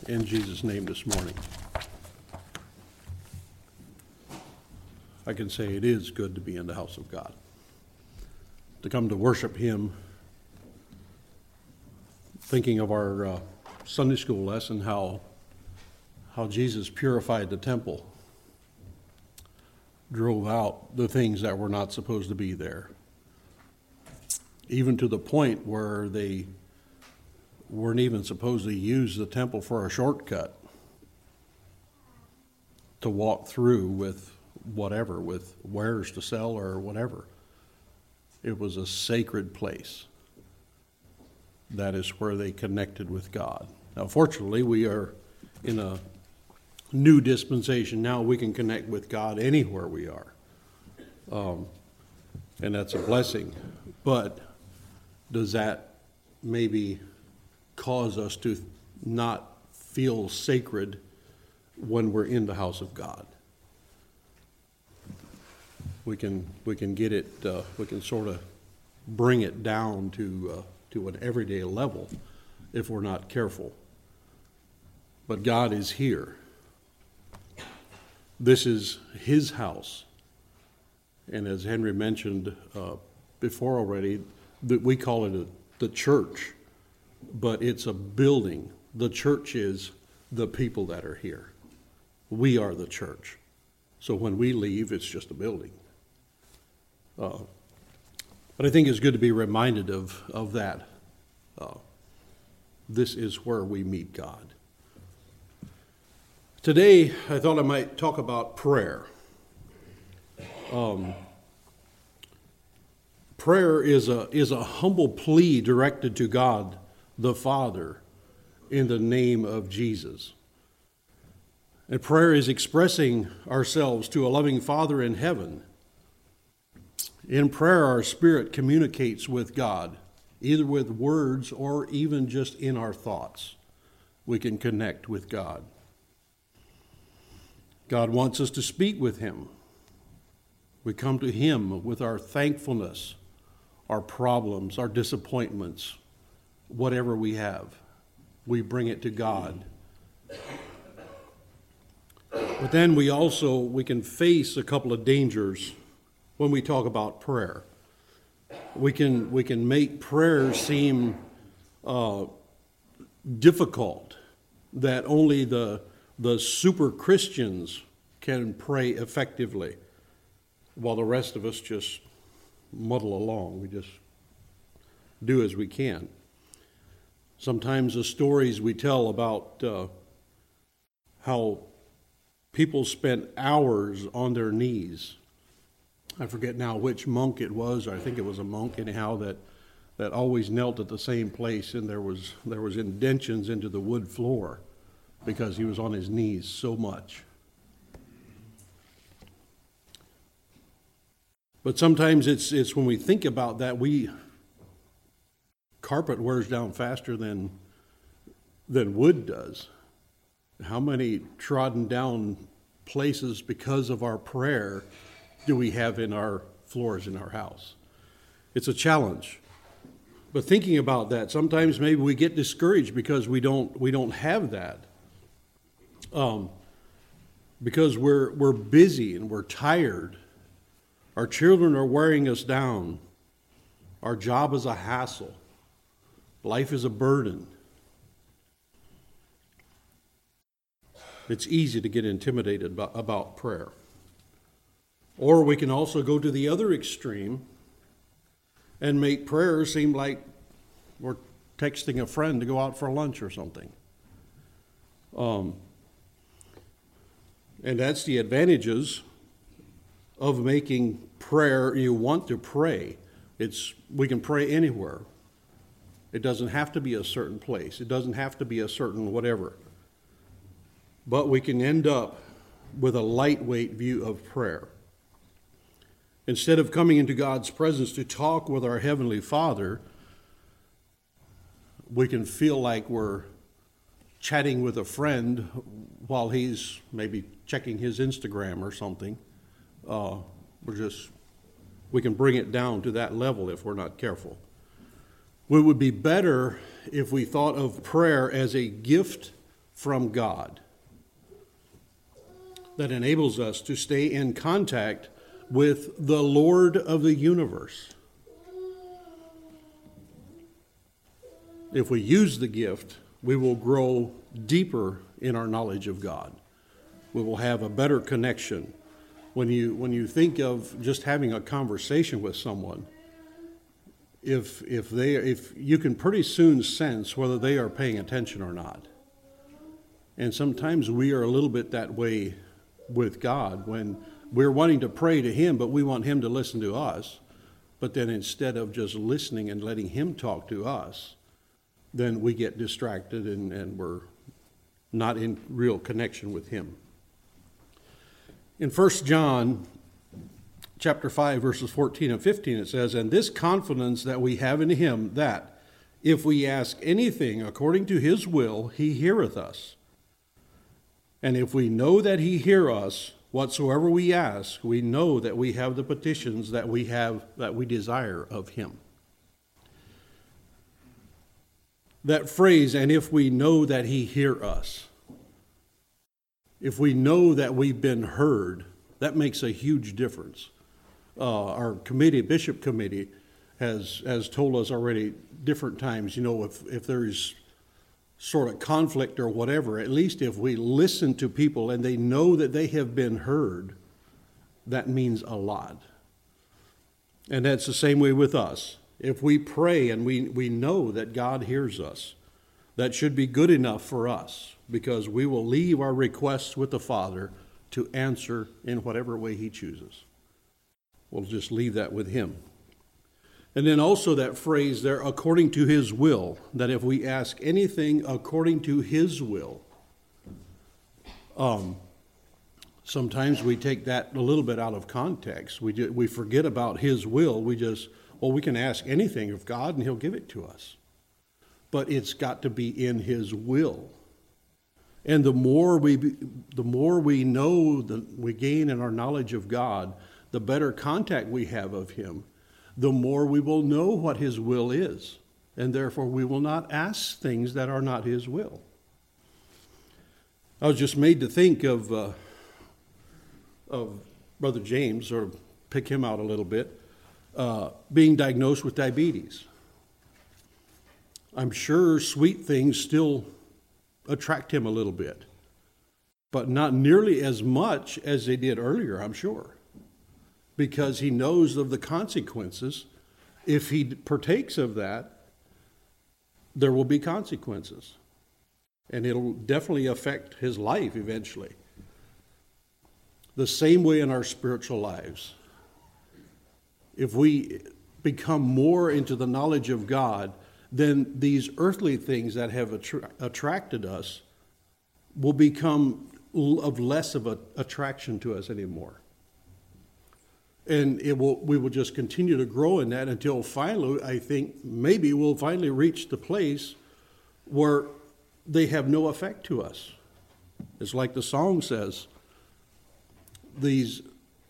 in Jesus' name this morning. I can say it is good to be in the house of God, to come to worship Him, thinking of our Sunday school lesson, how Jesus purified the temple, drove out the things that were not supposed to be there, even to the point where they weren't even supposed to use the temple for a shortcut to walk through with whatever, with wares to sell or whatever. It was a sacred place. That is where they connected with God. Now, fortunately, we are in a new dispensation. Now we can connect with God anywhere we are. And that's a blessing. But does that maybe cause us to not feel sacred when we're in the house of God? We can get it. We can sort of bring it down to an everyday level if we're not careful. But God is here. This is His house, and as Henry mentioned before already, that we call it the church, but it's a building. The church is the people that are here. We are the church. So when we leave, it's just a building. But I think it's good to be reminded of that. This is where we meet God. Today, I thought I might talk about prayer. Prayer is a humble plea directed to God the Father in the name of Jesus. And prayer is expressing ourselves to a loving Father in heaven. In prayer, our spirit communicates with God, either with words or even just in our thoughts. We can connect with God. God wants us to speak with Him. We come to Him with our thankfulness, our problems, our disappointments, whatever we have. We bring it to God. But then we can face a couple of dangers when we talk about prayer. We can make prayer seem difficult, that only the super Christians can pray effectively, while the rest of us just muddle along. We just do as we can. Sometimes the stories we tell about how people spent hours on their knees. I forget now which monk it was. I think it was a monk anyhow that always knelt at the same place, and there was indentions into the wood floor because he was on his knees so much. But sometimes it's when we think about that, carpet wears down faster than wood does. How many trodden down places because of our prayer do we have in our floors in our house? It's a challenge. But thinking about that, sometimes maybe we get discouraged because we don't have that. Because we're busy and we're tired. Our children are wearing us down. Our job is a hassle. Life is a burden. It's easy to get intimidated about prayer. Or we can also go to the other extreme and make prayer seem like we're texting a friend to go out for lunch or something. And that's the advantages of making prayer. You want to pray. We can pray anywhere. It doesn't have to be a certain place. It doesn't have to be a certain whatever. But we can end up with a lightweight view of prayer. Instead of coming into God's presence to talk with our Heavenly Father, we can feel like we're chatting with a friend while he's maybe checking his Instagram or something. We can bring it down to that level if we're not careful. It would be better if we thought of prayer as a gift from God that enables us to stay in contact with the Lord of the universe. If we use the gift, we will grow deeper in our knowledge of God. We will have a better connection. When you think of just having a conversation with someone, if you can pretty soon sense whether they are paying attention or not. And sometimes we are a little bit that way with God when we're wanting to pray to Him, but we want Him to listen to us. But then instead of just listening and letting Him talk to us, then we get distracted and we're not in real connection with Him. In 1 John chapter 5, verses 14 and 15, it says, "And this confidence that we have in Him, that if we ask anything according to His will, He heareth us. And if we know that He hear us, whatsoever we ask, we know that we have the petitions that we desire of Him." That phrase, "and if we know that He hear us," if we know that we've been heard, that makes a huge difference. Our bishop committee, has told us already different times, if there's sort of conflict or whatever, at least if we listen to people and they know that they have been heard, that means a lot. And that's the same way with us. If we pray and we know that God hears us, that should be good enough for us, because we will leave our requests with the Father to answer in whatever way He chooses. We'll just leave that with Him. And then also that phrase there, according to His will, that if we ask anything according to His will, sometimes we take that a little bit out of context. We forget about His will. We can ask anything of God and He'll give it to us. But it's got to be in His will. And the more we know, we gain in our knowledge of God, the better contact we have of Him, the more we will know what His will is. And therefore we will not ask things that are not His will. I was just made to think of Brother James, or pick him out a little bit, being diagnosed with diabetes. I'm sure sweet things still attract him a little bit, but not nearly as much as they did earlier, I'm sure, because he knows of the consequences. If he partakes of that, there will be consequences, and it'll definitely affect his life eventually. The same way in our spiritual lives. If we become more into the knowledge of God, then these earthly things that have attracted us will become of less of an attraction to us anymore. And we will just continue to grow in that until finally, I think, maybe we'll finally reach the place where they have no effect to us. It's like the song says, these,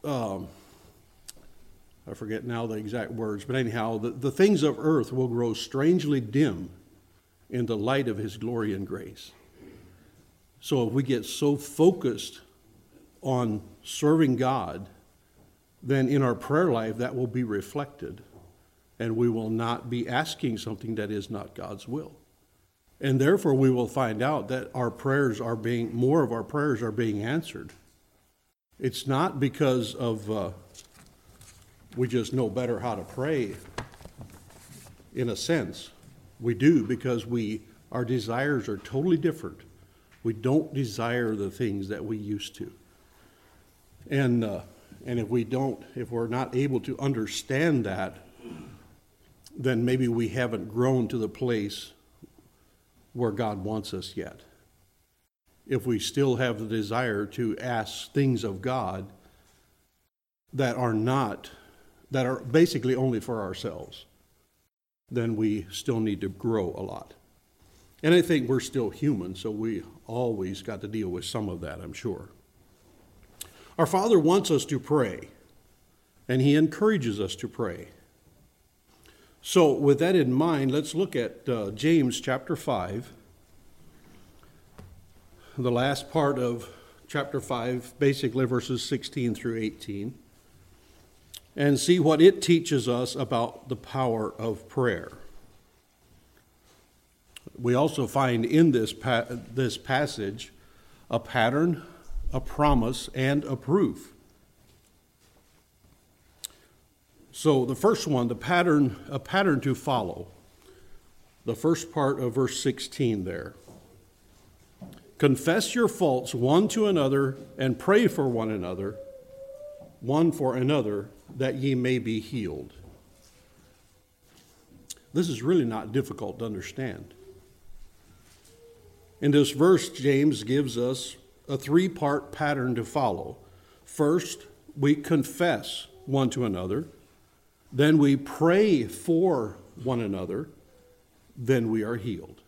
I forget now the exact words, but anyhow, the things of earth will grow strangely dim in the light of His glory and grace. So if we get so focused on serving God, then in our prayer life that will be reflected, and we will not be asking something that is not God's will. And therefore we will find out that more of our prayers are being answered. It's not because of we just know better how to pray. In a sense, we do, because our desires are totally different. We don't desire the things that we used to. And if we're not able to understand that, then maybe we haven't grown to the place where God wants us yet. If we still have the desire to ask things of God that are basically only for ourselves, then we still need to grow a lot. And I think we're still human, so we always got to deal with some of that, I'm sure. Our Father wants us to pray, and He encourages us to pray. So with that in mind, let's look at James chapter 5. the last part of chapter 5, basically verses 16 through 18, and see what it teaches us about the power of prayer. We also find in this passage a pattern, a promise, and a proof. So the first one, a pattern to follow. The first part of verse 16 there. Confess your faults one to another and pray for one another, one for another, that ye may be healed. This is really not difficult to understand. In this verse, James gives us a three-part pattern to follow. First, we confess one to another. Then we pray for one another. Then we are healed.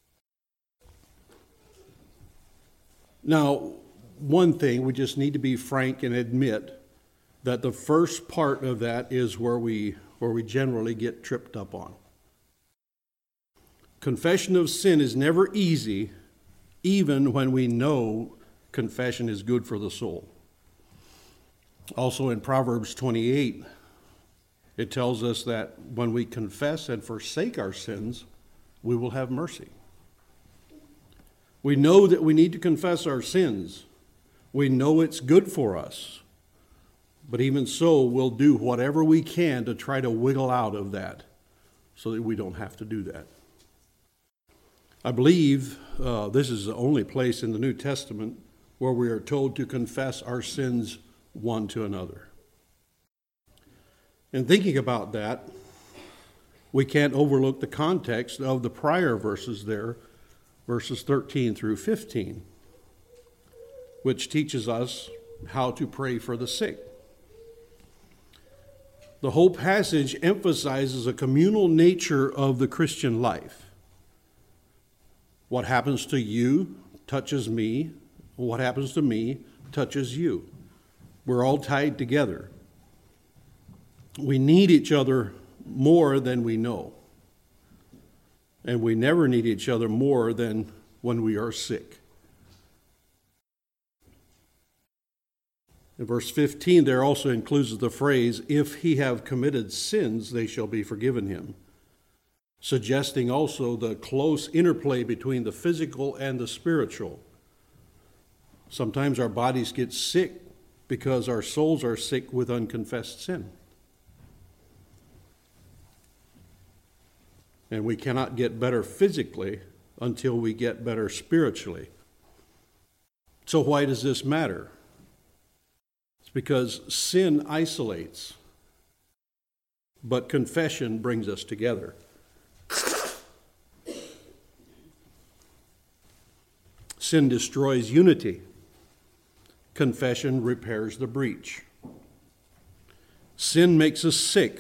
Now, one thing, we just need to be frank and admit that the first part of that is where we generally get tripped up on. Confession of sin is never easy, even when we know confession is good for the soul. Also in Proverbs 28, it tells us that when we confess and forsake our sins, we will have mercy. We know that we need to confess our sins. We know it's good for us. But even so, we'll do whatever we can to try to wiggle out of that so that we don't have to do that. I believe this is the only place in the New Testament where we are told to confess our sins one to another. And thinking about that, we can't overlook the context of the prior verses there, verses 13 through 15, which teaches us how to pray for the sick. The whole passage emphasizes a communal nature of the Christian life. What happens to you touches me. What happens to me touches you. We're all tied together. We need each other more than we know. And we never need each other more than when we are sick. In verse 15, there also includes the phrase, if he have committed sins, they shall be forgiven him, suggesting also the close interplay between the physical and the spiritual. Sometimes our bodies get sick because our souls are sick with unconfessed sin. And we cannot get better physically until we get better spiritually. So why does this matter? It's because sin isolates, but confession brings us together. Sin destroys unity. Confession repairs the breach. Sin makes us sick,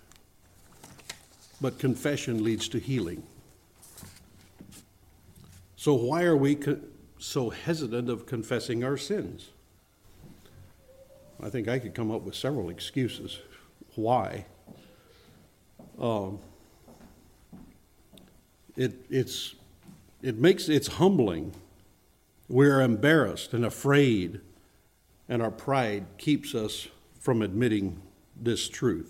but confession leads to healing. So why are we so hesitant of confessing our sins? I think I could come up with several excuses why. It's humbling. We're embarrassed and afraid, and our pride keeps us from admitting this truth.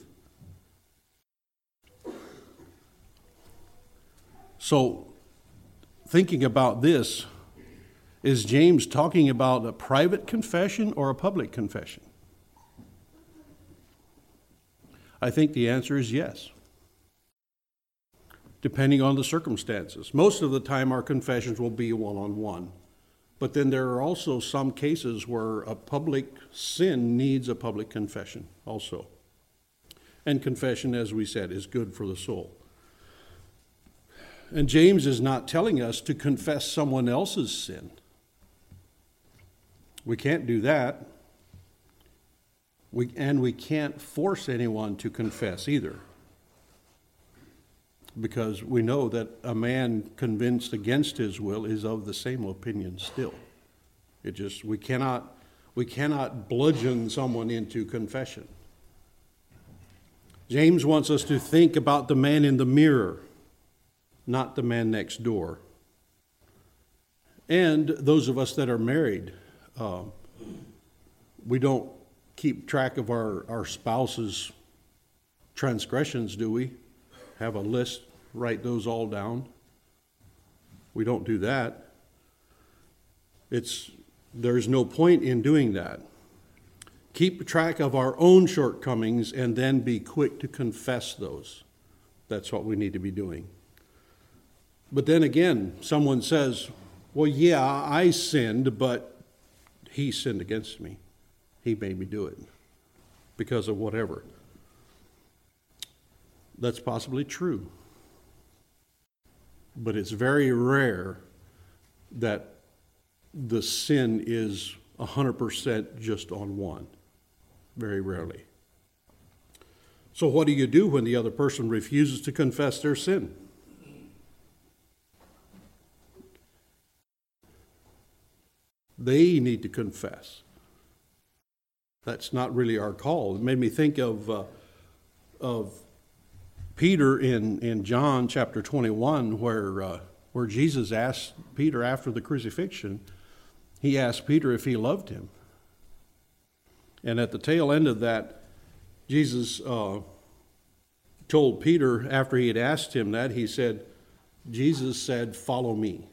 So, thinking about this, is James talking about a private confession or a public confession? I think the answer is yes, depending on the circumstances. Most of the time our confessions will be one-on-one, but then there are also some cases where a public sin needs a public confession also. And confession, as we said, is good for the soul. And James is not telling us to confess someone else's sin. We can't do that. We can't force anyone to confess either. Because we know that a man convinced against his will is of the same opinion still. We cannot bludgeon someone into confession. James wants us to think about the man in the mirror, not the man next door. And those of us that are married, we don't keep track of our spouse's transgressions, do we? Have a list, write those all down? We don't do that. There's no point in doing that. Keep track of our own shortcomings and then be quick to confess those. That's what we need to be doing. But then again, someone says, well, yeah, I sinned, but he sinned against me. He made me do it because of whatever. That's possibly true. But it's very rare that the sin is 100% just on one. Very rarely. So what do you do when the other person refuses to confess their sin? They need to confess. That's not really our call. It made me think of Peter in John chapter 21, where Jesus asked Peter after the crucifixion, he asked Peter if he loved him. And at the tail end of that, Jesus told Peter, after he had asked him that, Jesus said, follow me.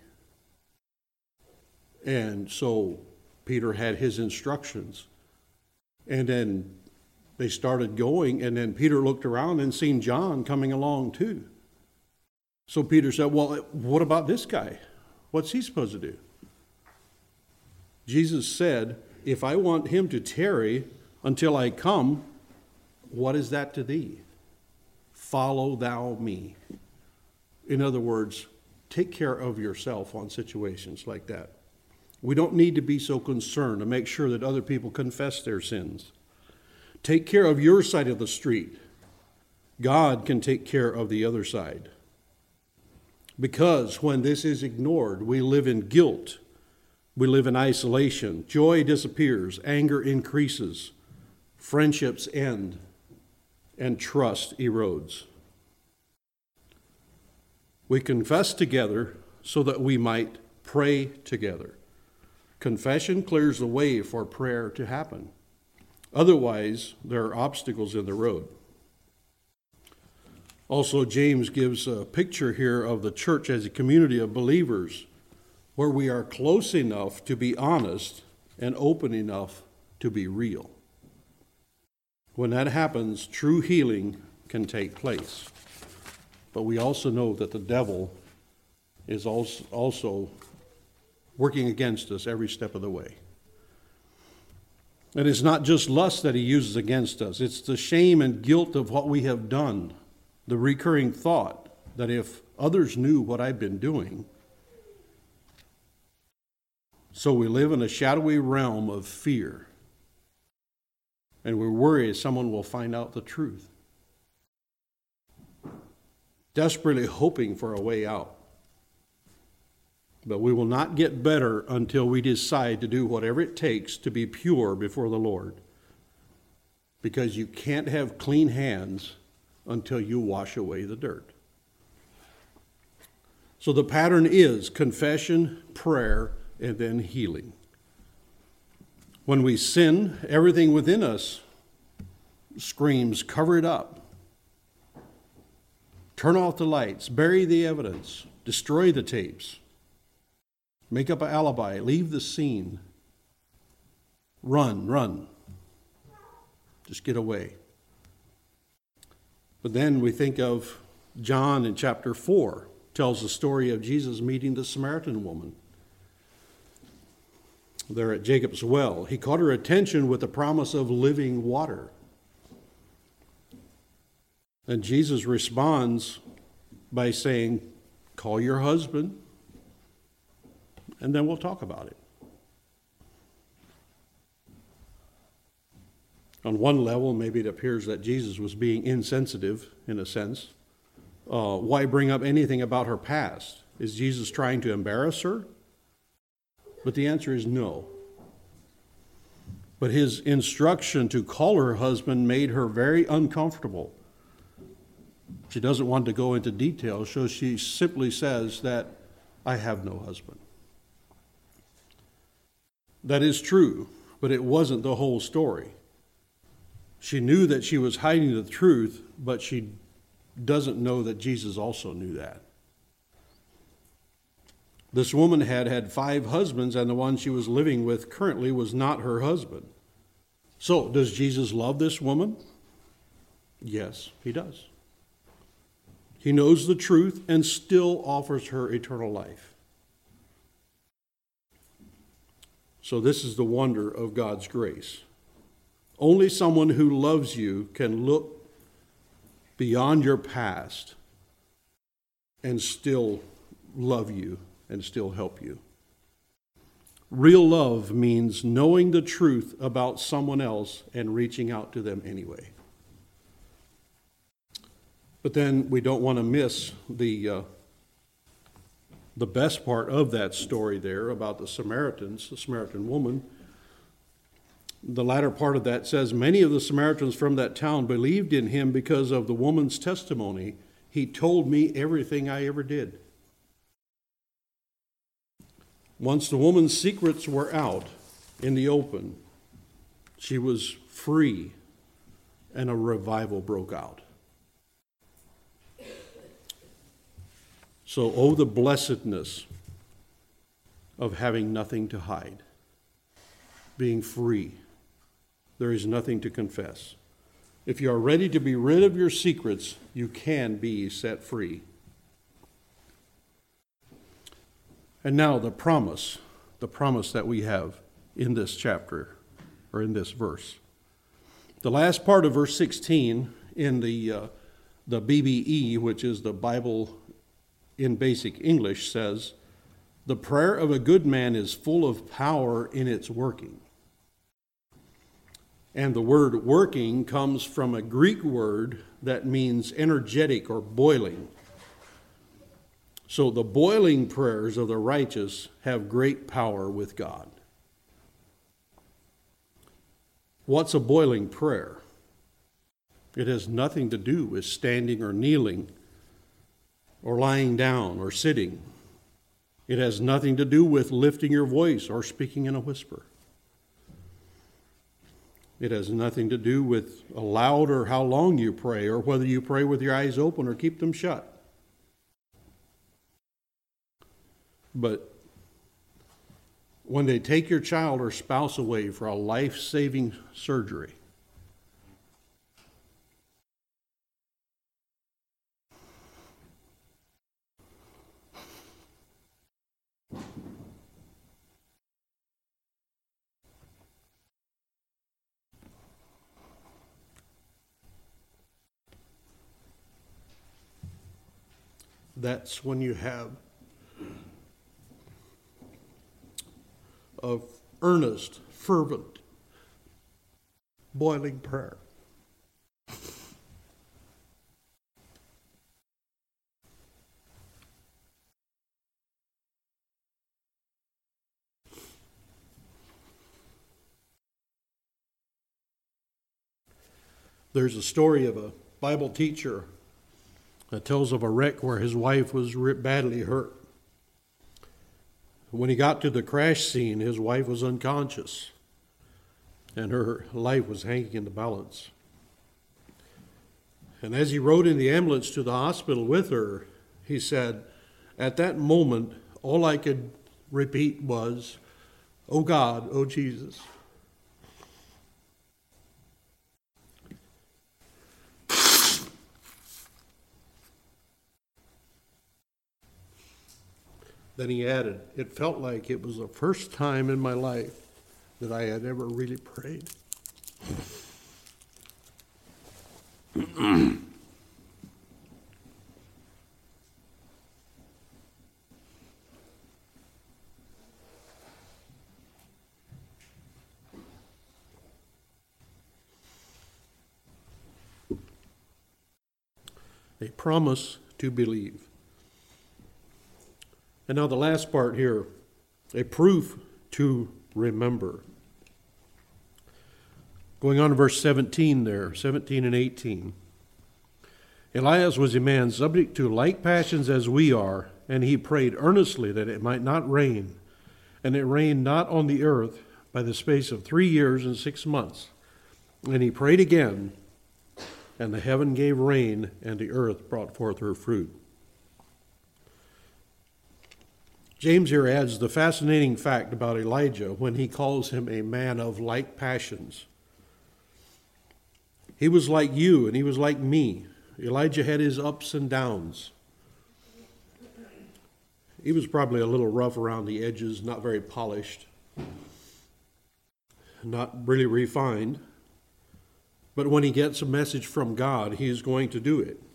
And so Peter had his instructions. And then they started going, and then Peter looked around and seen John coming along too. So Peter said, well, what about this guy? What's he supposed to do? Jesus said, if I want him to tarry until I come, what is that to thee? Follow thou me. In other words, take care of yourself on situations like that. We don't need to be so concerned to make sure that other people confess their sins. Take care of your side of the street. God can take care of the other side. Because when this is ignored, we live in guilt. We live in isolation. Joy disappears. Anger increases. Friendships end. And trust erodes. We confess together so that we might pray together. Confession clears the way for prayer to happen. Otherwise, there are obstacles in the road. Also, James gives a picture here of the church as a community of believers where we are close enough to be honest and open enough to be real. When that happens, true healing can take place. But we also know that the devil is also working against us every step of the way. And it's not just lust that he uses against us. It's the shame and guilt of what we have done. The recurring thought that if others knew what I've been doing. So we live in a shadowy realm of fear. And we're worried someone will find out the truth. Desperately hoping for a way out. But we will not get better until we decide to do whatever it takes to be pure before the Lord. Because you can't have clean hands until you wash away the dirt. So the pattern is confession, prayer, and then healing. When we sin, everything within us screams, cover it up. Turn off the lights, bury the evidence, destroy the tapes. Make up an alibi, leave the scene. Run. Just get away. But then we think of John in chapter 4, tells the story of Jesus meeting the Samaritan woman. There at Jacob's well. He caught her attention with the promise of living water. And Jesus responds by saying, call your husband, and then we'll talk about it. On one level, maybe it appears that Jesus was being insensitive, in a sense. Why bring up anything about her past? Is Jesus trying to embarrass her? But the answer is no. But his instruction to call her husband made her very uncomfortable. She doesn't want to go into details, so she simply says that I have no husband. That is true, but it wasn't the whole story. She knew that she was hiding the truth, but she doesn't know that Jesus also knew that. This woman had 5 husbands, and the one she was living with currently was not her husband. So, does Jesus love this woman? Yes, he does. He knows the truth and still offers her eternal life. So this is the wonder of God's grace. Only someone who loves you can look beyond your past and still love you and still help you. Real love means knowing the truth about someone else and reaching out to them anyway. But then we don't want to miss the best part of that story there about the Samaritan woman. The latter part of that says, many of the Samaritans from that town believed in him because of the woman's testimony. He told me everything I ever did. Once the woman's secrets were out in the open, she was free and a revival broke out. So, oh, the blessedness of having nothing to hide, being free. There is nothing to confess. If you are ready to be rid of your secrets, you can be set free. And now the promise that we have in this chapter, or in this verse. The last part of verse 16 in the BBE, which is the Bible in Basic English, says, the prayer of a good man is full of power in its working. And the word working comes from a Greek word that means energetic or boiling. So the boiling prayers of the righteous have great power with God. What's a boiling prayer? It has nothing to do with standing or kneeling or lying down or sitting. It has nothing to do with lifting your voice or speaking in a whisper. It has nothing to do with how loud or how long you pray, or whether you pray with your eyes open or keep them shut. But when they take your child or spouse away for a life-saving surgery, that's when you have of earnest, fervent, boiling prayer. There's a story of a Bible teacher that tells of a wreck where his wife was badly hurt. When he got to the crash scene, his wife was unconscious, and her life was hanging in the balance. And as he rode in the ambulance to the hospital with her, he said, at that moment, all I could repeat was, "Oh God, oh Jesus." Then he added, it felt like it was the first time in my life that I had ever really prayed. A promise to believe. And now the last part here, a proof to remember. Going on to verse 17 there, 17 and 18. Elias was a man subject to like passions as we are, and he prayed earnestly that it might not rain. And it rained not on the earth by the space of 3 years and 6 months. And he prayed again, and the heaven gave rain, and the earth brought forth her fruit. James here adds the fascinating fact about Elijah when he calls him a man of like passions. He was like you, and he was like me. Elijah had his ups and downs. He was probably a little rough around the edges, not very polished, not really refined. But when he gets a message from God, he is going to do it.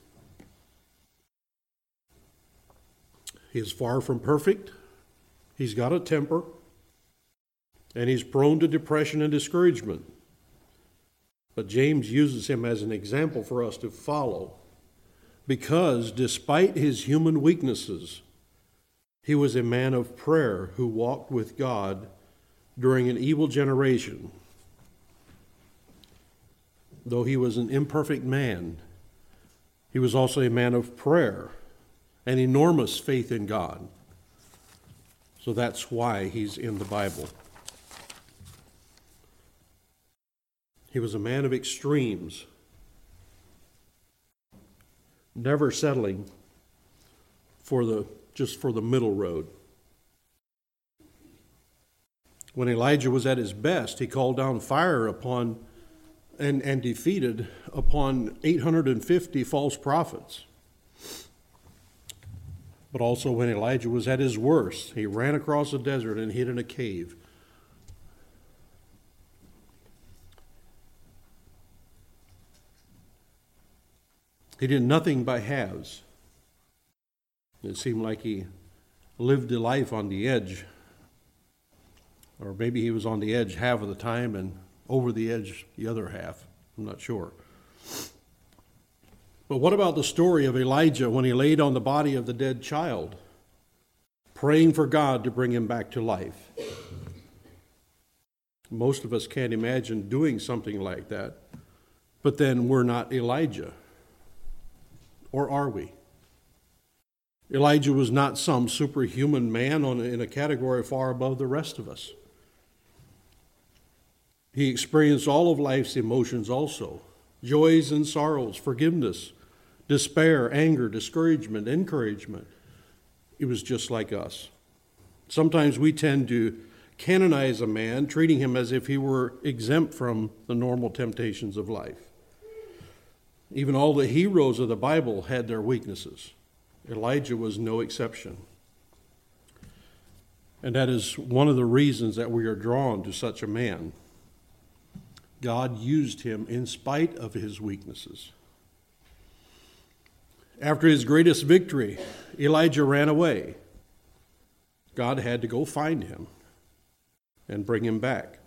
He is far from perfect. He's got a temper. And he's prone to depression and discouragement. But James uses him as an example for us to follow, because despite his human weaknesses, he was a man of prayer who walked with God during an evil generation. Though he was an imperfect man, he was also a man of prayer and enormous faith in God. So that's why he's in the Bible. He was a man of extremes, never settling just for the middle road. When Elijah was at his best, he called down fire upon and defeated upon 850 false prophets. But also when Elijah was at his worst, he ran across the desert and hid in a cave. He did nothing by halves. It seemed like he lived a life on the edge. Or maybe he was on the edge half of the time and over the edge the other half. I'm not sure. But what about the story of Elijah when he laid on the body of the dead child, praying for God to bring him back to life? Most of us can't imagine doing something like that. But then we're not Elijah. Or are we? Elijah was not some superhuman man in a category far above the rest of us. He experienced all of life's emotions also, joys and sorrows, forgiveness, despair, anger, discouragement, encouragement. It was just like us. Sometimes we tend to canonize a man, treating him as if he were exempt from the normal temptations of life. Even all the heroes of the Bible had their weaknesses. Elijah was no exception. And that is one of the reasons that we are drawn to such a man. God used him in spite of his weaknesses. After his greatest victory, Elijah ran away. God had to go find him and bring him back.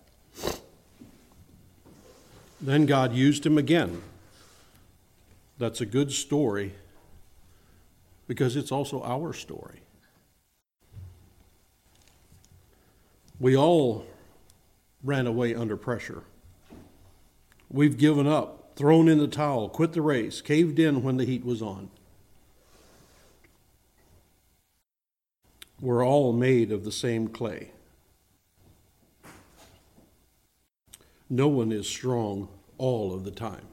Then God used him again. That's a good story because it's also our story. We all ran away under pressure. We've given up, thrown in the towel, quit the race, caved in when the heat was on. We're all made of the same clay. No one is strong all of the time.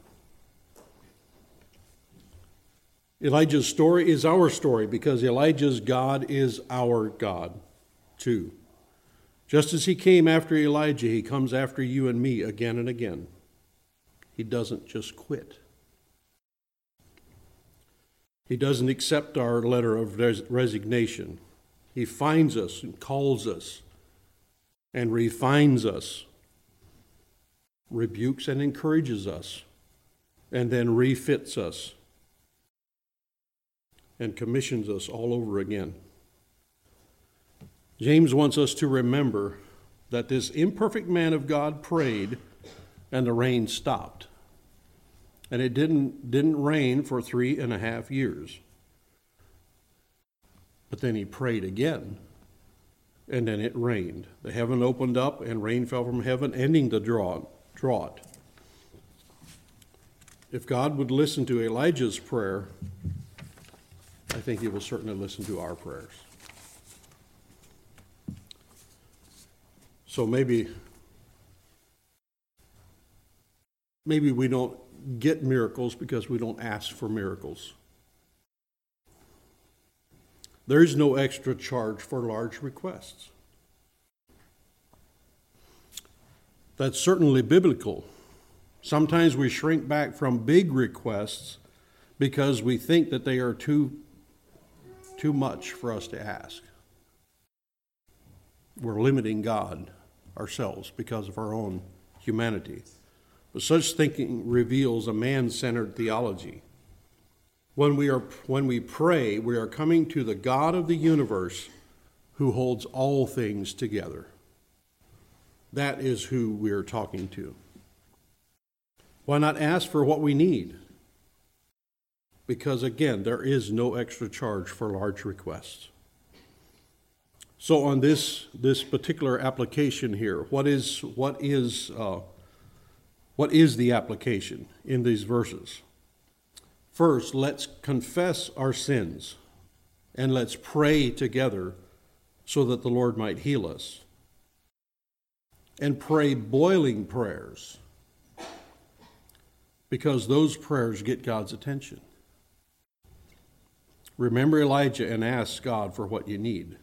Elijah's story is our story because Elijah's God is our God too. Just as he came after Elijah, he comes after you and me again and again. He doesn't just quit. He doesn't accept our letter of resignation. He finds us and calls us and refines us, rebukes and encourages us, and then refits us and commissions us all over again. James wants us to remember that this imperfect man of God prayed and the rain stopped. And it didn't rain for 3.5 years. But then he prayed again, and then it rained. The heaven opened up and rain fell from heaven, ending the drought. If God would listen to Elijah's prayer, I think he will certainly listen to our prayers. So maybe maybe we don't get miracles because we don't ask for miracles. There is no extra charge for large requests. That's certainly biblical. Sometimes we shrink back from big requests because we think that they are too much for us to ask. We're limiting God ourselves because of our own humanity. But such thinking reveals a man-centered theology. When we pray, we are coming to the God of the universe who holds all things together. That is who we are talking to. Why not ask for what we need? Because again, there is no extra charge for large requests. So on this particular application here, what is the application in these verses? First, let's confess our sins and let's pray together so that the Lord might heal us. And pray boiling prayers, because those prayers get God's attention. Remember Elijah and ask God for what you need.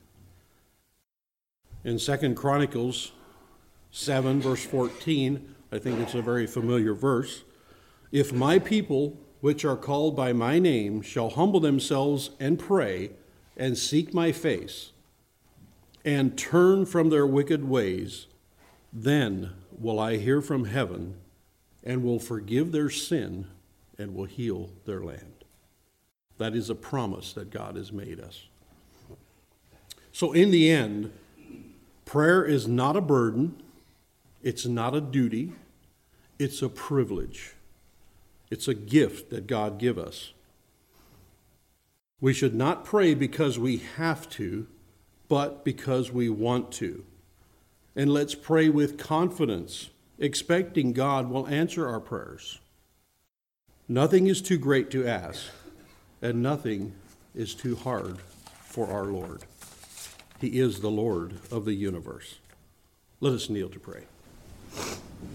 In 2 Chronicles 7, verse 14, I think it's a very familiar verse. If my people, which are called by my name, shall humble themselves and pray and seek my face and turn from their wicked ways, then will I hear from heaven and will forgive their sin and will heal their land. That is a promise that God has made us. So in the end, prayer is not a burden. It's not a duty. It's a privilege. It's a gift that God gives us. We should not pray because we have to, but because we want to. And let's pray with confidence, expecting God will answer our prayers. Nothing is too great to ask, and nothing is too hard for our Lord. He is the Lord of the universe. Let us kneel to pray.